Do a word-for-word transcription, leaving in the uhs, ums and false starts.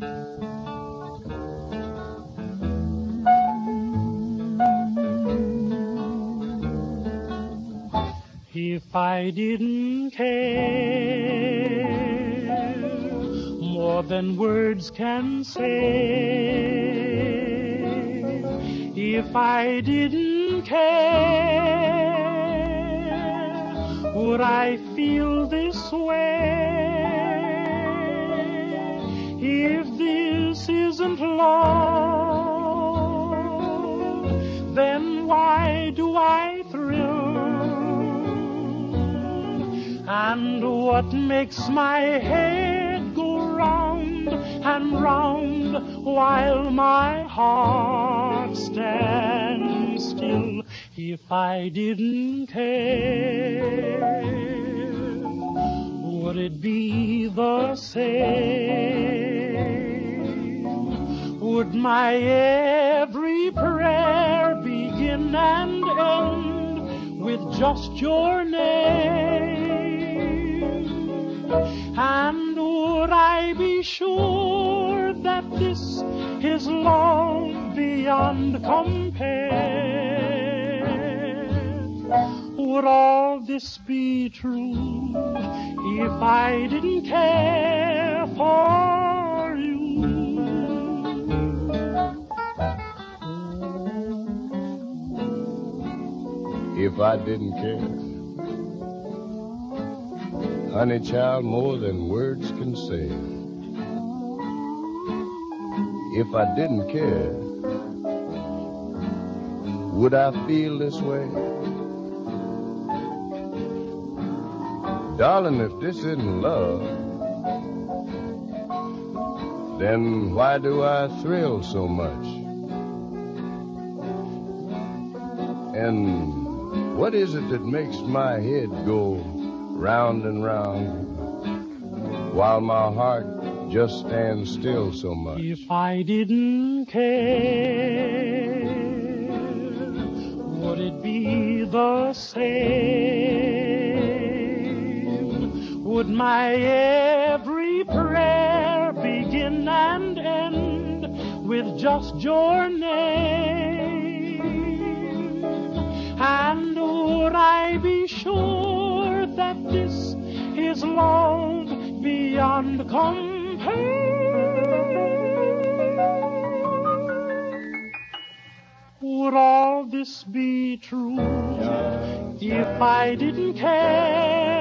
If I didn't care more than words can say, if I didn't care, would I feel this way? If this isn't love, then why do I thrill? And what makes my head go round and round while my heart stands still? If I didn't care, would it be the same? Would my every prayer begin and end with just your name? And would I be sure that this is love beyond compare? Would all this be true if I didn't care for you? If I didn't care, honey child, more than words can say. If I didn't care, would I feel this way? Darling, if this isn't love, then why do I thrill so much? And what is it that makes my head go round and round while my heart just stands still so much? If I didn't care, would it be the same? Would my every prayer begin and end with just your name? And would I be sure that this is love beyond compare? Would all this be true if I didn't care?